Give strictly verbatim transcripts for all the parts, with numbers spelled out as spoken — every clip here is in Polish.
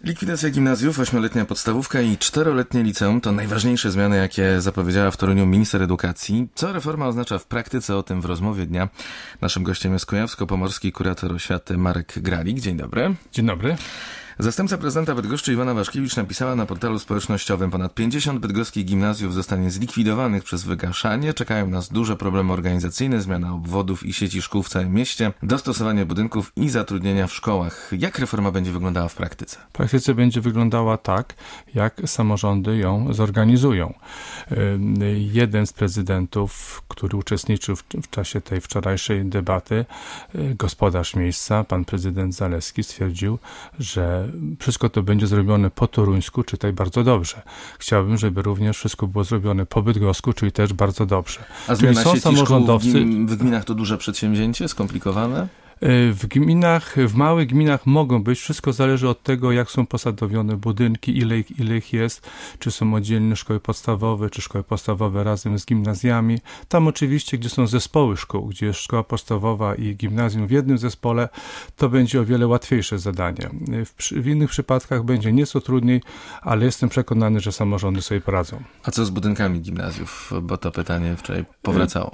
Likwidacja gimnazjów, ośmioletnia podstawówka i czteroletnie liceum to najważniejsze zmiany, jakie zapowiedziała w Toruniu minister edukacji. Co reforma oznacza w praktyce? O tym w rozmowie dnia. Naszym gościem jest kujawsko-pomorski kurator oświaty Marek Gralik. Dzień dobry. Dzień dobry. Zastępca prezydenta Bydgoszczy Iwona Waszkiewicz napisała na portalu społecznościowym: ponad pięćdziesiąt bydgoskich gimnazjów zostanie zlikwidowanych przez wygaszanie. Czekają nas duże problemy organizacyjne, zmiana obwodów i sieci szkół w całym mieście, dostosowanie budynków i zatrudnienia w szkołach. Jak reforma będzie wyglądała w praktyce? W praktyce będzie wyglądała tak, jak samorządy ją zorganizują. Jeden z prezydentów, który uczestniczył w, w czasie tej wczorajszej debaty, gospodarz miejsca, pan prezydent Zalewski, stwierdził, że wszystko to będzie zrobione po toruńsku, czytaj bardzo dobrze. Chciałbym, żeby również wszystko było zrobione po bydgosku, czyli też bardzo dobrze. A zmiana sieci samorządowcy szkół w, gim, w gminach to duże przedsięwzięcie, skomplikowane? W gminach, w małych gminach mogą być, wszystko zależy od tego, jak są posadowione budynki, ile ich, ile ich jest, czy są oddzielne szkoły podstawowe, czy szkoły podstawowe razem z gimnazjami. Tam oczywiście, gdzie są zespoły szkół, gdzie jest szkoła podstawowa i gimnazjum w jednym zespole, to będzie o wiele łatwiejsze zadanie. W, w innych przypadkach będzie nieco trudniej, ale jestem przekonany, że samorządy sobie poradzą. A co z budynkami gimnazjów? Bo to pytanie wczoraj powracało.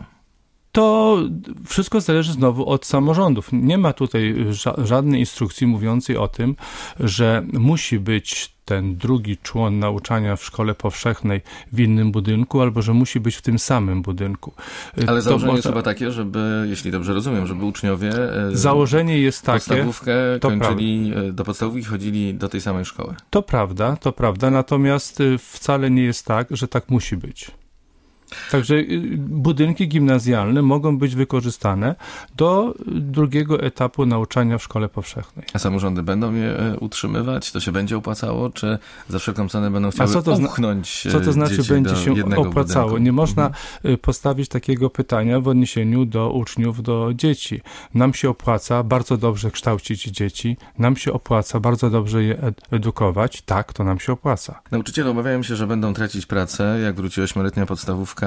To wszystko zależy znowu od samorządów. Nie ma tutaj ża- żadnej instrukcji mówiącej o tym, że musi być ten drugi człon nauczania w szkole powszechnej w innym budynku, albo że musi być w tym samym budynku. Ale to założenie to, jest chyba takie, żeby, jeśli dobrze rozumiem, żeby uczniowie założenie jest takie, podstawówkę kończyli, prawda. do podstawówki chodzili do tej samej szkoły. To prawda, to prawda, natomiast wcale nie jest tak, że tak musi być. Także budynki gimnazjalne mogą być wykorzystane do drugiego etapu nauczania w szkole powszechnej. A samorządy będą je utrzymywać? To się będzie opłacało? Czy za wszelką cenę będą chciały co to upchnąć Co to znaczy będzie się opłacało? budynku? Nie można mhm. postawić takiego pytania w odniesieniu do uczniów, do dzieci. Nam się opłaca bardzo dobrze kształcić dzieci, nam się opłaca bardzo dobrze je edukować. Tak, to nam się opłaca. Nauczyciele obawiają się, że będą tracić pracę, jak wróci ośmioletnia podstawówka.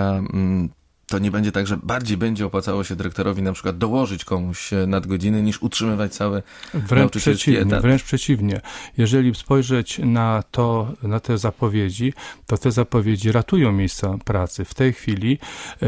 To nie będzie tak, że bardziej będzie opłacało się dyrektorowi na przykład dołożyć komuś nadgodziny, niż utrzymywać cały wręcz nauczycielski przeciwnie, etat. Wręcz przeciwnie. Jeżeli spojrzeć na to, na te zapowiedzi, to te zapowiedzi ratują miejsca pracy. W tej chwili e,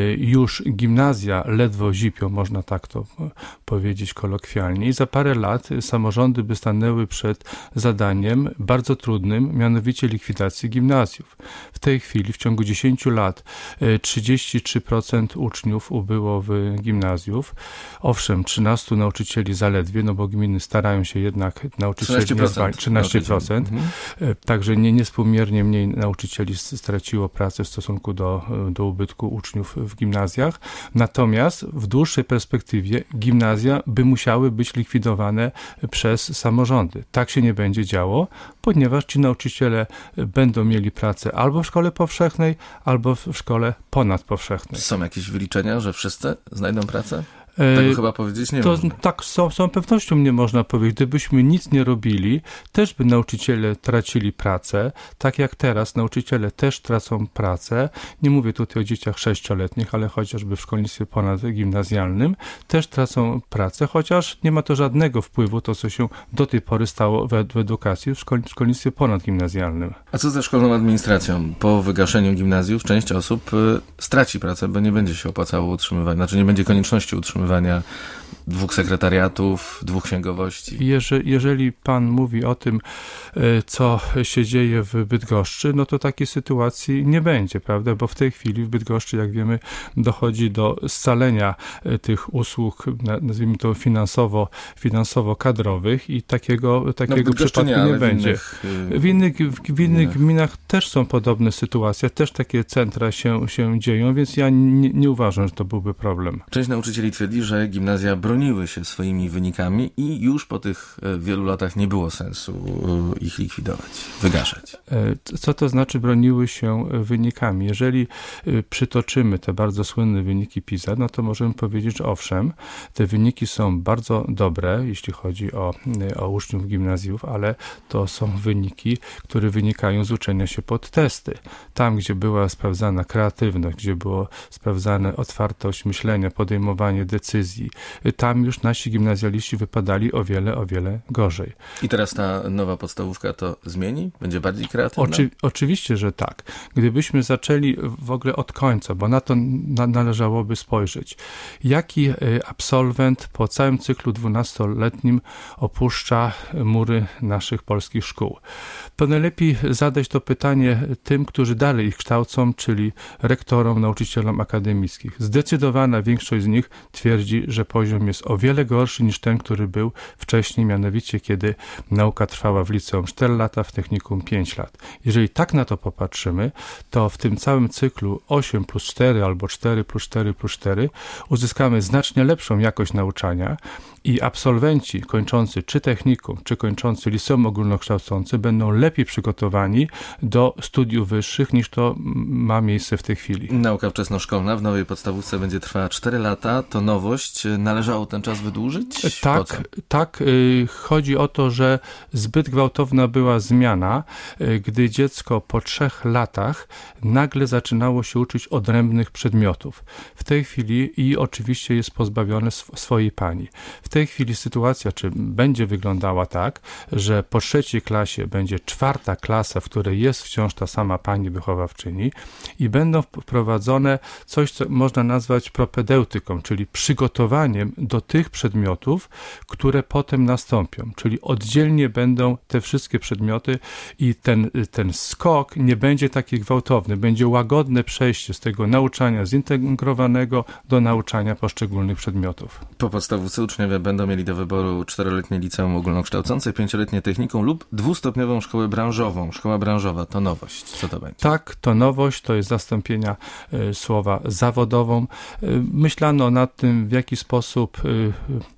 już gimnazja ledwo zipią, można tak to powiedzieć kolokwialnie, i za parę lat samorządy by stanęły przed zadaniem bardzo trudnym, mianowicie likwidacji gimnazjów. W tej chwili, w ciągu dziesięciu lat, e, trzydzieści trzy procent uczniów ubyło w gimnazjów. Owszem, trzynastu nauczycieli zaledwie, no bo gminy starają się jednak nauczycieli trzynaście procent. trzynaście procent. Mhm. Także nie, niespółmiernie mniej nauczycieli straciło pracę w stosunku do, do ubytku uczniów w gimnazjach. Natomiast w dłuższej perspektywie gimnazja by musiały być likwidowane przez samorządy. Tak się nie będzie działo, ponieważ ci nauczyciele będą mieli pracę albo w szkole powszechnej, albo w szkole ponadpowszechnej. Są jakieś wyliczenia, że wszyscy znajdą pracę? Tego chyba powiedzieć nie to, można. Tak, z całą pewnością nie można powiedzieć. Gdybyśmy nic nie robili, też by nauczyciele tracili pracę. Tak jak teraz, nauczyciele też tracą pracę. Nie mówię tutaj o dzieciach sześcioletnich, ale chociażby w szkolnictwie ponadgimnazjalnym też tracą pracę, chociaż nie ma to żadnego wpływu, to co się do tej pory stało w, w edukacji w, szkol, w szkolnictwie ponadgimnazjalnym. A co ze szkolną administracją? Po wygaszeniu gimnazjów część osób y, straci pracę, bo nie będzie się opłacało utrzymywać, znaczy nie będzie konieczności utrzymywania dwóch sekretariatów, dwóch księgowości. Jeżeli, jeżeli pan mówi o tym, co się dzieje w Bydgoszczy, no to takiej sytuacji nie będzie, prawda? Bo w tej chwili w Bydgoszczy, jak wiemy, dochodzi do scalenia tych usług, nazwijmy to finansowo, finansowo-kadrowych i takiego, takiego no przypadku nie, nie będzie. Innych, w innych, w, w innych gminach też są podobne sytuacje, też takie centra się, się dzieją, więc ja nie, nie uważam, że to byłby problem. Część nauczycieli twierdzi, że gimnazja broniły się swoimi wynikami i już po tych wielu latach nie było sensu ich likwidować, wygaszać. Co to znaczy broniły się wynikami? Jeżeli przytoczymy te bardzo słynne wyniki PISA, no to możemy powiedzieć, że owszem, te wyniki są bardzo dobre, jeśli chodzi o, o uczniów gimnazjów, ale to są wyniki, które wynikają z uczenia się pod testy. Tam, gdzie była sprawdzana kreatywność, gdzie było sprawdzana otwartość myślenia, podejmowanie decyzji, tam już nasi gimnazjaliści wypadali o wiele, o wiele gorzej. I teraz ta nowa podstawówka to zmieni? Będzie bardziej kreatywna? Oczy, oczywiście, że tak. Gdybyśmy zaczęli w ogóle od końca, bo na to na, należałoby spojrzeć. Jaki absolwent po całym cyklu dwunastoletnim opuszcza mury naszych polskich szkół? To najlepiej zadać to pytanie tym, którzy dalej ich kształcą, czyli rektorom, nauczycielom akademickich. Zdecydowana większość z nich twierdzi, że poziom jest o wiele gorszy niż ten, który był wcześniej, mianowicie kiedy nauka trwała w liceum cztery lata, w technikum pięć lat. Jeżeli tak na to popatrzymy, to w tym całym cyklu osiem plus cztery albo cztery plus cztery plus cztery uzyskamy znacznie lepszą jakość nauczania i absolwenci kończący czy technikum, czy kończący liceum ogólnokształcące będą lepiej przygotowani do studiów wyższych niż to ma miejsce w tej chwili. Nauka wczesnoszkolna w nowej podstawówce będzie trwała cztery lata. To nowość. Należało ten czas wydłużyć? Tak, tak. Chodzi o to, że zbyt gwałtowna była zmiana, gdy dziecko po trzech latach nagle zaczynało się uczyć odrębnych przedmiotów. W tej chwili i oczywiście jest pozbawione sw- swojej pani. W tej chwili sytuacja, czy będzie wyglądała tak, że po trzeciej klasie będzie czwarta klasa, w której jest wciąż ta sama pani wychowawczyni i będą wprowadzone coś, co można nazwać propedeutyką, czyli przygotowaniem do tych przedmiotów, które potem nastąpią, czyli oddzielnie będą te wszystkie przedmioty i ten, ten skok nie będzie taki gwałtowny, będzie łagodne przejście z tego nauczania zintegrowanego do nauczania poszczególnych przedmiotów. Po podstawówce uczniowie będą mieli do wyboru czteroletnie liceum ogólnokształcące, pięcioletnie technikum lub dwustopniową szkołę branżową. Szkoła branżowa to nowość. Co to będzie? Tak, to nowość, to jest zastąpienia y, słowa zawodową. Y, myślano nad tym, w jaki sposób y,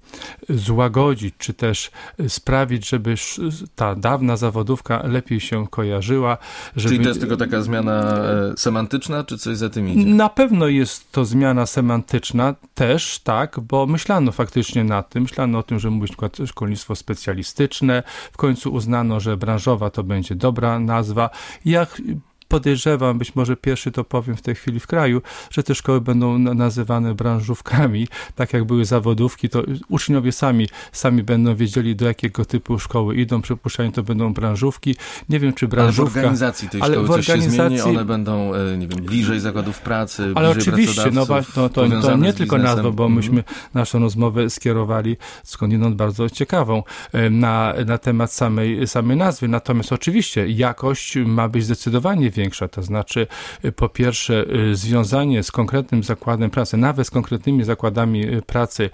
złagodzić, czy też sprawić, żeby ta dawna zawodówka lepiej się kojarzyła. Żeby... Czyli to jest tylko taka zmiana e, semantyczna, czy coś za tym idzie? Na pewno jest to zmiana semantyczna też, tak, bo myślano faktycznie nad tym, myślano o tym, że mówić na przykład szkolnictwo specjalistyczne, w końcu uznano, że branżowa to będzie dobra nazwa. Jak podejrzewam, być może pierwszy to powiem w tej chwili w kraju, że te szkoły będą nazywane branżówkami, tak jak były zawodówki, to uczniowie sami, sami będą wiedzieli, do jakiego typu szkoły idą, przypuszczalnie to będą branżówki. Nie wiem, czy branżówka... Ale w organizacji tej szkoły coś się zmieni, one będą, nie wiem, bliżej zakładów pracy, ale bliżej oczywiście, no właśnie, to, to, to nie tylko nazwa, bo myśmy naszą rozmowę skierowali skądinąd bardzo ciekawą na, na temat samej, samej nazwy. Natomiast oczywiście jakość ma być zdecydowanie większa. To znaczy, po pierwsze, związanie z konkretnym zakładem pracy, nawet z konkretnymi zakładami pracy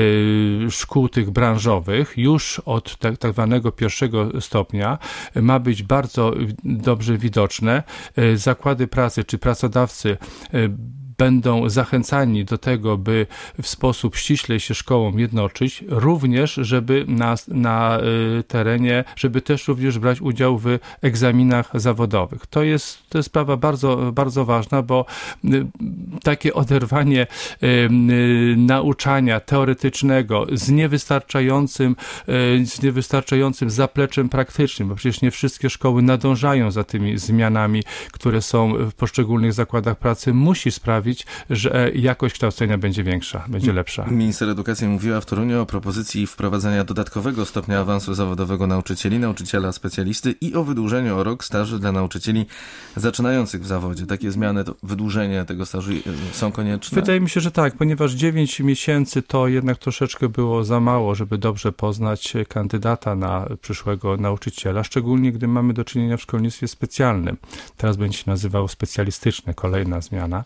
szkół tych branżowych, już od tak, tak zwanego pierwszego stopnia ma być bardzo dobrze widoczne. Zakłady pracy czy pracodawcy będą zachęcani do tego, by w sposób ściśle się szkołą jednoczyć, również, żeby na, na terenie, żeby też również brać udział w egzaminach zawodowych. To jest, to jest sprawa bardzo, bardzo ważna, bo takie oderwanie nauczania teoretycznego z niewystarczającym, z niewystarczającym zapleczem praktycznym, bo przecież nie wszystkie szkoły nadążają za tymi zmianami, które są w poszczególnych zakładach pracy, musi sprawić, że jakość kształcenia będzie większa, będzie lepsza. Minister edukacji mówiła w Toruniu o propozycji wprowadzenia dodatkowego stopnia awansu zawodowego nauczycieli, nauczyciela specjalisty i o wydłużeniu o rok staży dla nauczycieli zaczynających w zawodzie. Takie zmiany, to wydłużenie tego stażu są konieczne? Wydaje mi się, że tak, ponieważ dziewięć miesięcy to jednak troszeczkę było za mało, żeby dobrze poznać kandydata na przyszłego nauczyciela, szczególnie gdy mamy do czynienia w szkolnictwie specjalnym. Teraz będzie się nazywało specjalistyczne, kolejna zmiana.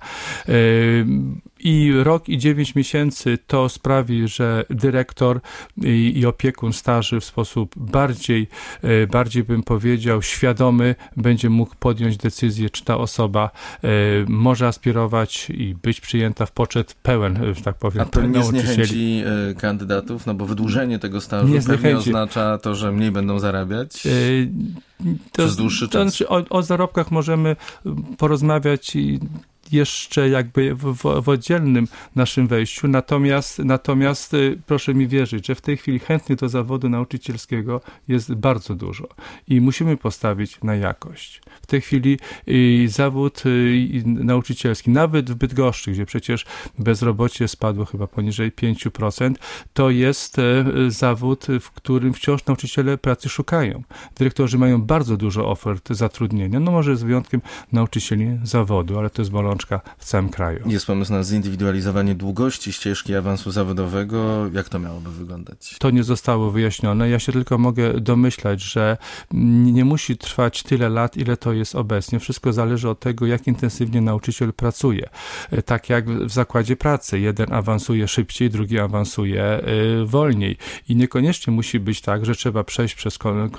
I rok i dziewięć miesięcy to sprawi, że dyrektor i, i opiekun staży w sposób bardziej, bardziej bym powiedział, świadomy będzie mógł podjąć decyzję, czy ta osoba może aspirować i być przyjęta w poczet pełen, że tak powiem. A to nie zniechęci kandydatów, no bo wydłużenie tego stażu pewnie oznacza to, że mniej będą zarabiać? To, przez dłuższy czas? To znaczy o, o zarobkach możemy porozmawiać i jeszcze jakby w, w, w oddzielnym naszym wejściu, natomiast, natomiast proszę mi wierzyć, że w tej chwili chętnych do zawodu nauczycielskiego jest bardzo dużo i musimy postawić na jakość. W tej chwili y, zawód y, nauczycielski, nawet w Bydgoszczy, gdzie przecież bezrobocie spadło chyba poniżej pięć procent, to jest y, zawód, w którym wciąż nauczyciele pracy szukają. Dyrektorzy mają bardzo dużo ofert zatrudnienia, no może z wyjątkiem nauczycieli zawodu, ale to jest bolączka w całym kraju. Jest pomysł na zindywidualizowanie długości ścieżki awansu zawodowego. Jak to miałoby wyglądać? To nie zostało wyjaśnione. Ja się tylko mogę domyślać, że nie musi trwać tyle lat, ile to jest obecnie. Wszystko zależy od tego, jak intensywnie nauczyciel pracuje. Tak jak w zakładzie pracy. Jeden awansuje szybciej, drugi awansuje wolniej. I niekoniecznie musi być tak, że trzeba przejść przez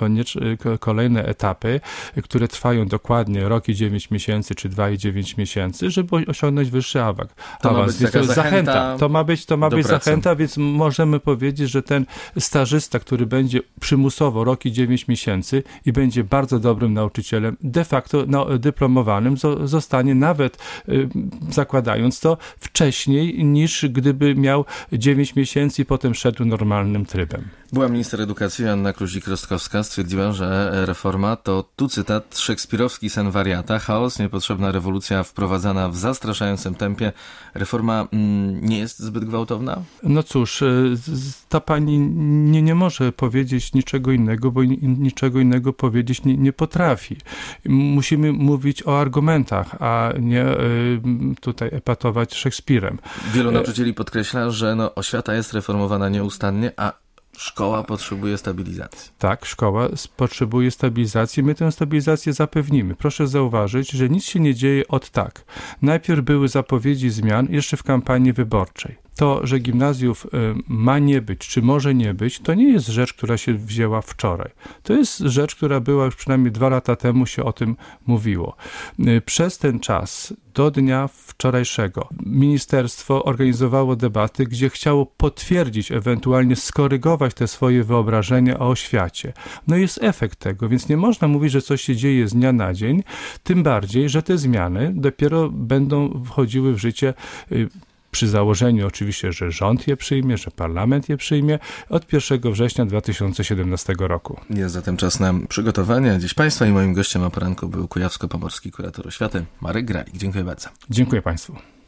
kolejne etapy, które trwają dokładnie rok i dziewięć miesięcy, czy dwa i dziewięć miesięcy, żeby osiągnąć wyższy awans. To ma być taka zachęta. zachęta. To ma być, to ma być zachęta, więc możemy powiedzieć, że ten stażysta, który będzie przymusowo rok i dziewięć miesięcy i będzie bardzo dobrym nauczycielem, de facto no, dyplomowanym, zostanie nawet y, zakładając to wcześniej, niż gdyby miał dziewięć miesięcy i potem szedł normalnym trybem. Była minister edukacji Anna Kluzik-Rostkowska, stwierdziła, że reforma to, tu cytat, szekspirowski sen wariata, chaos, niepotrzebna rewolucja wprowadzana w zastraszającym tempie. Reforma mm, nie jest zbyt gwałtowna? No cóż, ta pani nie, nie może powiedzieć niczego innego, bo niczego innego powiedzieć nie, nie potrafi. Musimy mówić o argumentach, a nie y, tutaj epatować Szekspirem. Wielu nauczycieli podkreśla, że no, oświata jest reformowana nieustannie, a szkoła potrzebuje stabilizacji. Tak, szkoła potrzebuje stabilizacji. My tę stabilizację zapewnimy. Proszę zauważyć, że nic się nie dzieje od tak. Najpierw były zapowiedzi zmian jeszcze w kampanii wyborczej. To, że gimnazjów ma nie być, czy może nie być, to nie jest rzecz, która się wzięła wczoraj. To jest rzecz, która była już przynajmniej dwa lata temu, się o tym mówiło. Przez ten czas, do dnia wczorajszego, ministerstwo organizowało debaty, gdzie chciało potwierdzić, ewentualnie skorygować te swoje wyobrażenia o oświacie. No jest efekt tego, więc nie można mówić, że coś się dzieje z dnia na dzień, tym bardziej, że te zmiany dopiero będą wchodziły w życie przy założeniu oczywiście, że rząd je przyjmie, że parlament je przyjmie od pierwszego września dwa tysiące siedemnastego roku. Jest zatem czas na przygotowania. Dziś Państwa i moim gościem o poranku był kujawsko-pomorski kurator oświaty Marek Gralik. Dziękuję bardzo. Dziękuję Państwu.